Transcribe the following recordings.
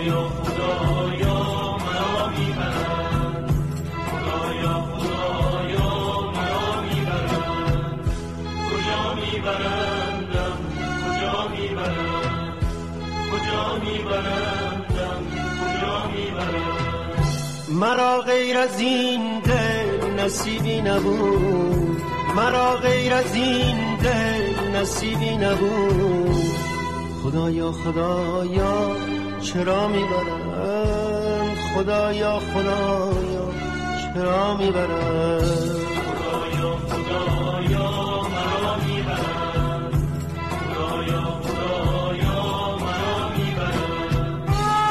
مرا غیر از این دل نصیبی نبود، مرا غیر از این دل نصیبی نبود. خدایا خدایا چرا میبرند، خدایا خدایا چرا میبرند. خدایا خدایا مرا میبرند، خدایا خدایا مرا میبرند.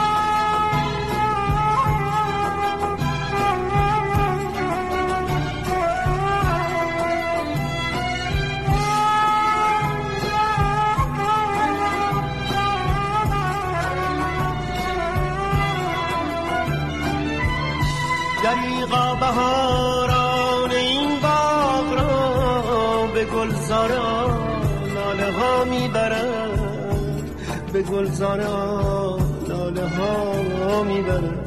دریغا بهاران این باغ را به گلزاران لاله ها میبرند، به گلزاران لاله ها میبرند.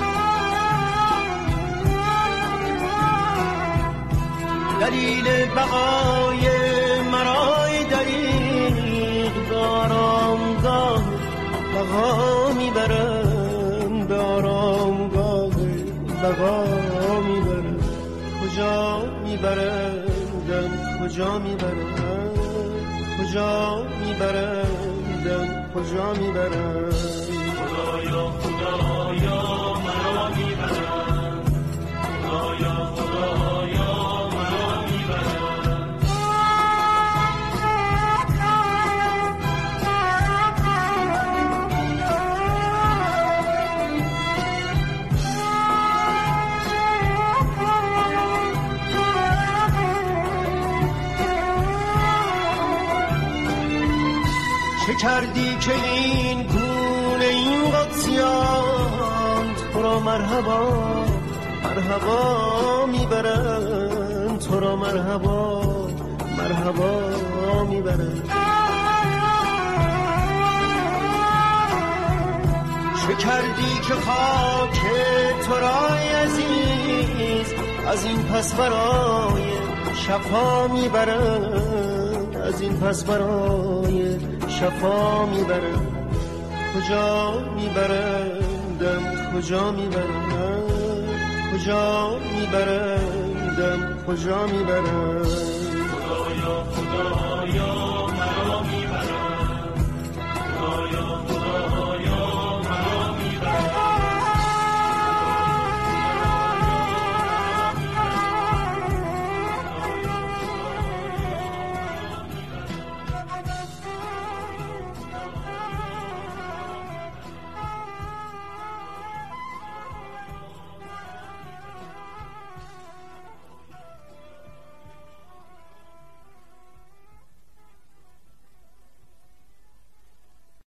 دلیل بقای مرای دریغ به آرامگاه بقا میبرند، به آرامگاه بقا میبرند. کجا میبرندم کجا میبرند، کجا میبرندم کجا میبرند. خدایا خدایا مرا میبرند، خدایا خدایا مرا میبرند. چه کردی که این گونه این قدسیان تو را مرحبا مرحبا میبرند، تو را مرحبا مرحبا میبرند. چه کردی که خاک تو را عزیز از این پس برای شفا میبرند، از این پس برای شفا میبرند. کجا میبرندم کجا میبرند، کجا میبرندم کجا میبرند.